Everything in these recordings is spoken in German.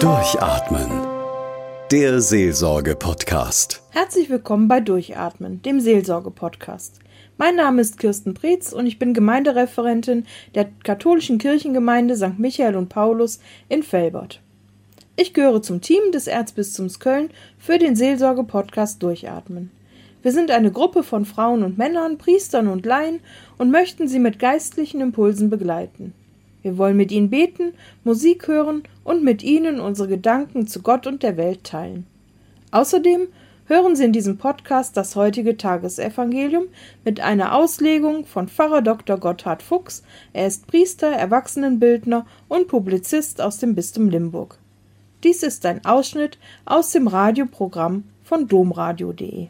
Durchatmen. Der Seelsorge-Podcast. Herzlich willkommen bei Durchatmen, dem Seelsorge-Podcast. Mein Name ist Kirsten Preetz und ich bin Gemeindereferentin der katholischen Kirchengemeinde St. Michael und Paulus in Velbert. Ich gehöre zum Team des Erzbistums Köln für den Seelsorge-Podcast Durchatmen. Wir sind eine Gruppe von Frauen und Männern, Priestern und Laien und möchten sie mit geistlichen Impulsen begleiten. Wir wollen mit ihnen beten, Musik hören und mit ihnen unsere Gedanken zu Gott und der Welt teilen. Außerdem hören Sie in diesem Podcast das heutige Tagesevangelium mit einer Auslegung von Pfarrer Dr. Gotthard Fuchs. Er ist Priester, Erwachsenenbildner und Publizist aus dem Bistum Limburg. Dies ist ein Ausschnitt aus dem Radioprogramm von domradio.de.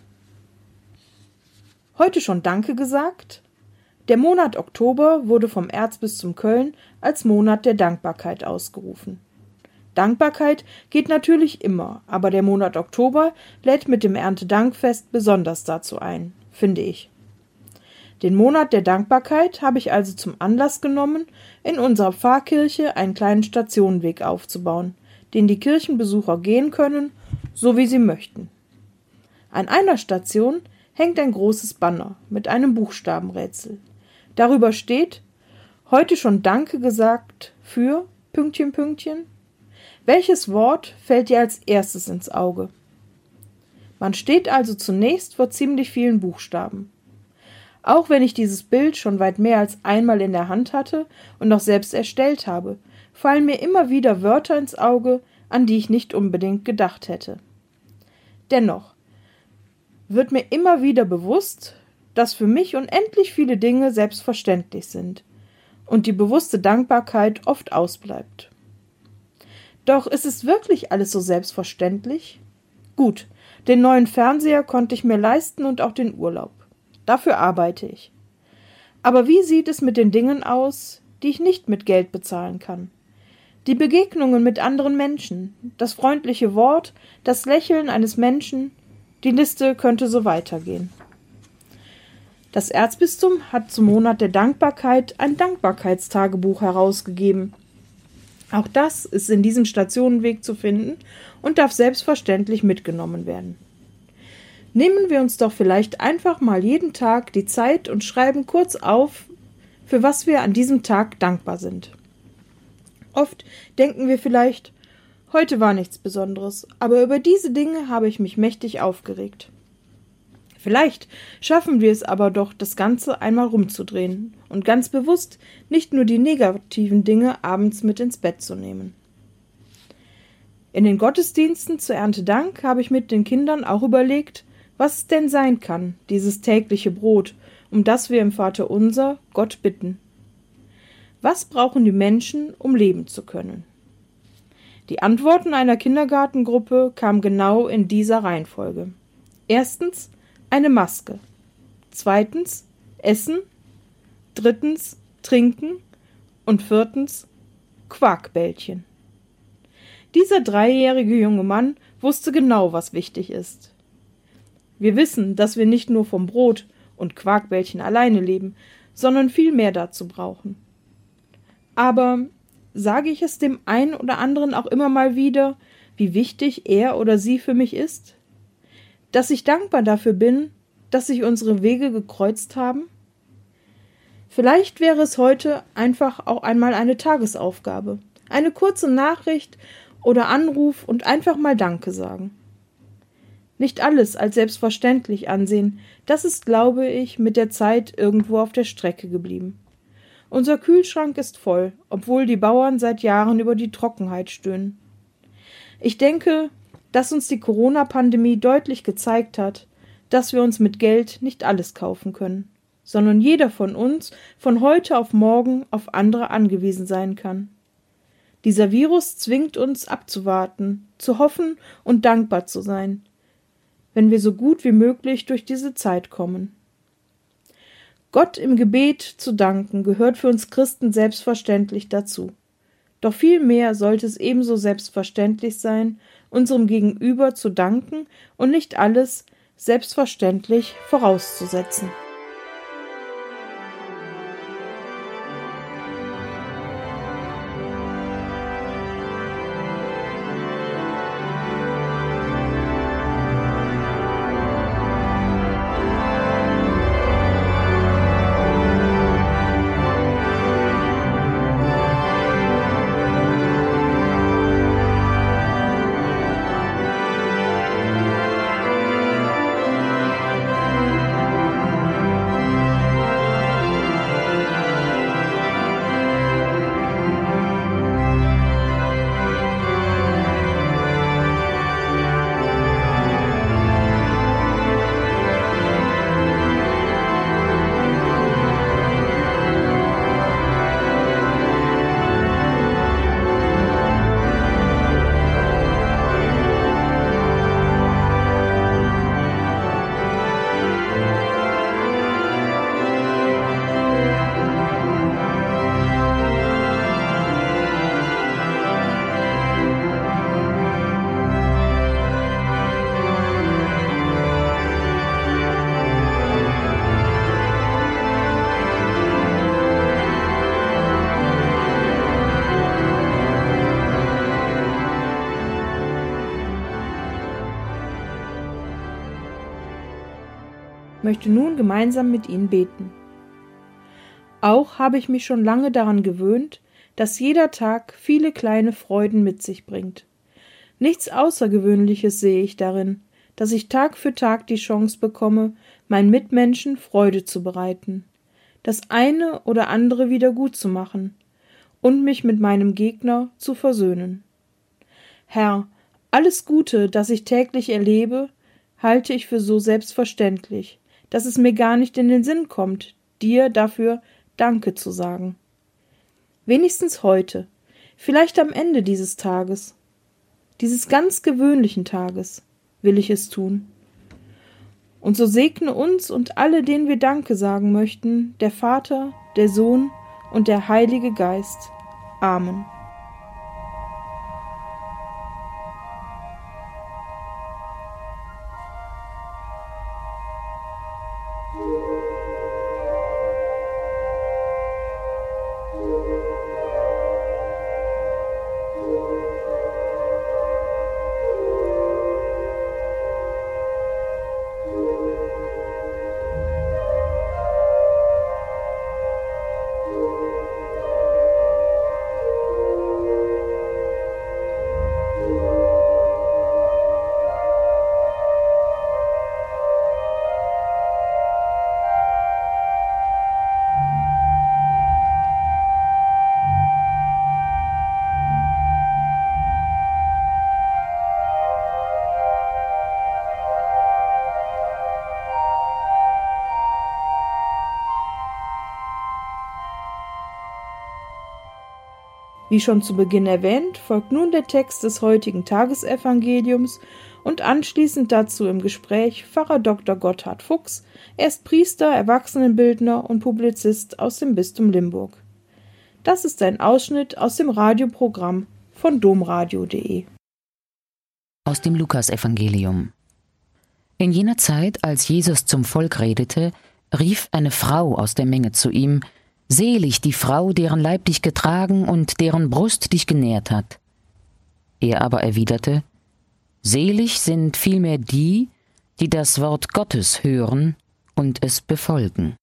Heute schon Danke gesagt? Der Monat Oktober wurde vom Erzbistum Köln als Monat der Dankbarkeit ausgerufen. Dankbarkeit geht natürlich immer, aber der Monat Oktober lädt mit dem Erntedankfest besonders dazu ein, finde ich. Den Monat der Dankbarkeit habe ich also zum Anlass genommen, in unserer Pfarrkirche einen kleinen Stationenweg aufzubauen, den die Kirchenbesucher gehen können, so wie sie möchten. An einer Station hängt ein großes Banner mit einem Buchstabenrätsel. Darüber steht: Heute schon Danke gesagt für ... Welches Wort fällt dir als erstes ins Auge? Man steht also zunächst vor ziemlich vielen Buchstaben. Auch wenn ich dieses Bild schon weit mehr als einmal in der Hand hatte und auch selbst erstellt habe, fallen mir immer wieder Wörter ins Auge, an die ich nicht unbedingt gedacht hätte. Dennoch wird mir immer wieder bewusst, dass für mich unendlich viele Dinge selbstverständlich sind und die bewusste Dankbarkeit oft ausbleibt. Doch ist es wirklich alles so selbstverständlich? Gut, den neuen Fernseher konnte ich mir leisten und auch den Urlaub. Dafür arbeite ich. Aber wie sieht es mit den Dingen aus, die ich nicht mit Geld bezahlen kann? Die Begegnungen mit anderen Menschen, das freundliche Wort, das Lächeln eines Menschen, die Liste könnte so weitergehen. Das Erzbistum hat zum Monat der Dankbarkeit ein Dankbarkeitstagebuch herausgegeben. Auch das ist in diesem Stationenweg zu finden und darf selbstverständlich mitgenommen werden. Nehmen wir uns doch vielleicht einfach mal jeden Tag die Zeit und schreiben kurz auf, für was wir an diesem Tag dankbar sind. Oft denken wir vielleicht, heute war nichts Besonderes, aber über diese Dinge habe ich mich mächtig aufgeregt. Vielleicht schaffen wir es aber doch, das Ganze einmal rumzudrehen und ganz bewusst nicht nur die negativen Dinge abends mit ins Bett zu nehmen. In den Gottesdiensten zur Erntedank habe ich mit den Kindern auch überlegt, was es denn sein kann, dieses tägliche Brot, um das wir im Vaterunser Gott bitten. Was brauchen die Menschen, um leben zu können? Die Antworten einer Kindergartengruppe kamen genau in dieser Reihenfolge. Erstens eine Maske. Zweitens Essen. Drittens Trinken. Und viertens Quarkbällchen. Dieser 3-jährige junge Mann wusste genau, was wichtig ist. Wir wissen, dass wir nicht nur vom Brot und Quarkbällchen alleine leben, sondern viel mehr dazu brauchen. Aber sage ich es dem einen oder anderen auch immer mal wieder, wie wichtig er oder sie für mich ist? Dass ich dankbar dafür bin, dass sich unsere Wege gekreuzt haben? Vielleicht wäre es heute einfach auch einmal eine Tagesaufgabe, eine kurze Nachricht oder Anruf und einfach mal Danke sagen. Nicht alles als selbstverständlich ansehen, das ist, glaube ich, mit der Zeit irgendwo auf der Strecke geblieben. Unser Kühlschrank ist voll, obwohl die Bauern seit Jahren über die Trockenheit stöhnen. Ich denke, dass uns die Corona-Pandemie deutlich gezeigt hat, dass wir uns mit Geld nicht alles kaufen können, sondern jeder von uns von heute auf morgen auf andere angewiesen sein kann. Dieser Virus zwingt uns abzuwarten, zu hoffen und dankbar zu sein, wenn wir so gut wie möglich durch diese Zeit kommen. Gott im Gebet zu danken gehört für uns Christen selbstverständlich dazu. Doch vielmehr sollte es ebenso selbstverständlich sein, unserem Gegenüber zu danken und nicht alles selbstverständlich vorauszusetzen. möchte nun gemeinsam mit Ihnen beten. Auch habe ich mich schon lange daran gewöhnt, dass jeder Tag viele kleine Freuden mit sich bringt. Nichts Außergewöhnliches sehe ich darin, dass ich Tag für Tag die Chance bekomme, meinen Mitmenschen Freude zu bereiten, das eine oder andere wieder gut zu machen und mich mit meinem Gegner zu versöhnen. Herr, alles Gute, das ich täglich erlebe, halte ich für so selbstverständlich, dass es mir gar nicht in den Sinn kommt, dir dafür Danke zu sagen. Wenigstens heute, vielleicht am Ende dieses Tages, dieses ganz gewöhnlichen Tages, will ich es tun. Und so segne uns und alle, denen wir Danke sagen möchten, der Vater, der Sohn und der Heilige Geist. Amen. Wie schon zu Beginn erwähnt, folgt nun der Text des heutigen Tagesevangeliums und anschließend dazu im Gespräch Pfarrer Dr. Gotthard Fuchs. Er ist Priester, Erwachsenenbildner und Publizist aus dem Bistum Limburg. Das ist ein Ausschnitt aus dem Radioprogramm von domradio.de. Aus dem Lukasevangelium. In jener Zeit, als Jesus zum Volk redete, rief eine Frau aus der Menge zu ihm: Selig die Frau, deren Leib dich getragen und deren Brust dich genährt hat. Er aber erwiderte: Selig sind vielmehr die, die das Wort Gottes hören und es befolgen.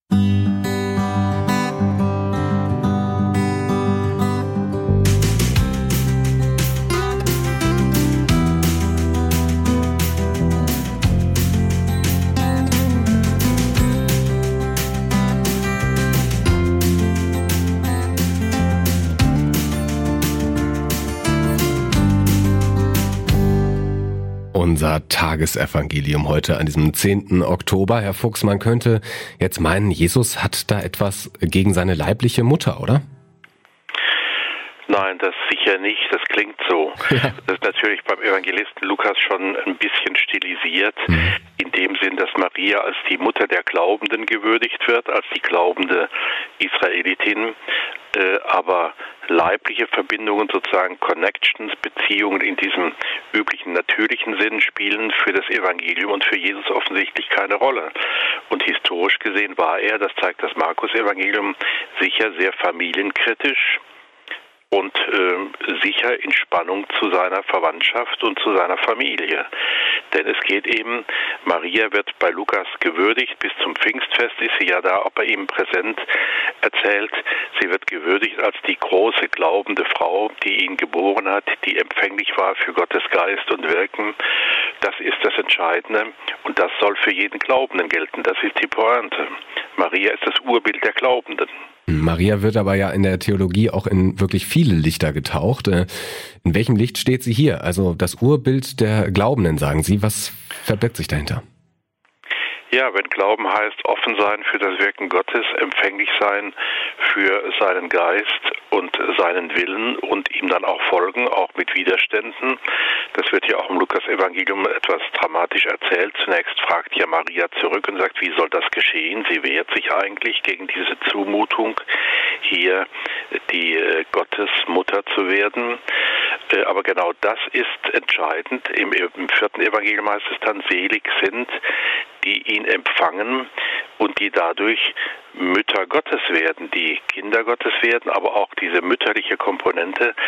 Unser Tagesevangelium heute an diesem 10. Oktober. Herr Fuchs, man könnte jetzt meinen, Jesus hat da etwas gegen seine leibliche Mutter, oder? Nein, das sicher nicht. Das klingt so. Ja. Das ist natürlich beim Evangelisten Lukas schon ein bisschen stilisiert, in dem Sinn, dass Maria als die Mutter der Glaubenden gewürdigt wird, als die glaubende Israelitin, aber leibliche Verbindungen, sozusagen Connections, Beziehungen in diesem üblichen natürlichen Sinn spielen für das Evangelium und für Jesus offensichtlich keine Rolle. Und historisch gesehen war er, das zeigt das Markus-Evangelium, sicher sehr familienkritisch und sicher in Spannung zu seiner Verwandtschaft und zu seiner Familie. Denn es geht eben, Maria wird bei Lukas gewürdigt, bis zum Pfingstfest ist sie ja da, ob er ihm präsent erzählt. Sie wird gewürdigt als die große glaubende Frau, die ihn geboren hat, die empfänglich war für Gottes Geist und Wirken. Das ist das Entscheidende und das soll für jeden Glaubenden gelten. Das ist die Pointe. Maria ist das Urbild der Glaubenden. Maria wird aber ja in der Theologie auch in wirklich viele Lichter getaucht. In welchem Licht steht sie hier? Also das Urbild der Glaubenden, sagen Sie. Was verbirgt sich dahinter? Ja, wenn Glauben heißt, offen sein für das Wirken Gottes, empfänglich sein für seinen Geist und seinen Willen und ihm dann auch folgen, auch mit Widerständen. Das wird ja auch im Lukas-Evangelium etwas dramatisch erzählt. Zunächst fragt ja Maria zurück und sagt, wie soll das geschehen? Sie wehrt sich eigentlich gegen diese Zumutung, hier die Gottesmutter zu werden. Aber genau das ist entscheidend. Im 4. Evangelium heißt es dann, selig sind, die ihn empfangen und die dadurch Mütter Gottes werden, die Kinder Gottes werden, aber auch diese mütterliche Komponente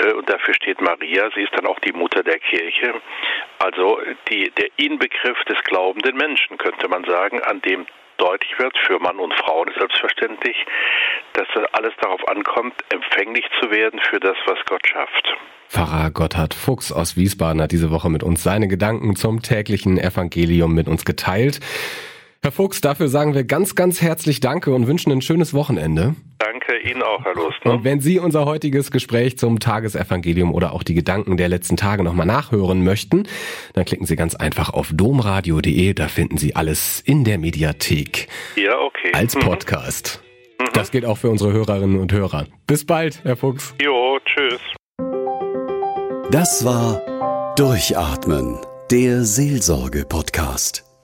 und dafür steht Maria. Sie ist dann auch die Mutter der Kirche. Also der Inbegriff des glaubenden Menschen, könnte man sagen, an dem deutlich wird, für Mann und Frauen selbstverständlich, dass alles darauf ankommt, empfänglich zu werden für das, was Gott schafft. Pfarrer Gotthard Fuchs aus Wiesbaden hat diese Woche mit uns seine Gedanken zum täglichen Evangelium mit uns geteilt. Herr Fuchs, dafür sagen wir ganz, ganz herzlich Danke und wünschen ein schönes Wochenende. Danke Ihnen auch, Herr Lustner. Und wenn Sie unser heutiges Gespräch zum Tagesevangelium oder auch die Gedanken der letzten Tage nochmal nachhören möchten, dann klicken Sie ganz einfach auf domradio.de, da finden Sie alles in der Mediathek. Ja, okay. Als Podcast. Das geht auch für unsere Hörerinnen und Hörer. Bis bald, Herr Fuchs. Jo, tschüss. Das war Durchatmen, der Seelsorge-Podcast.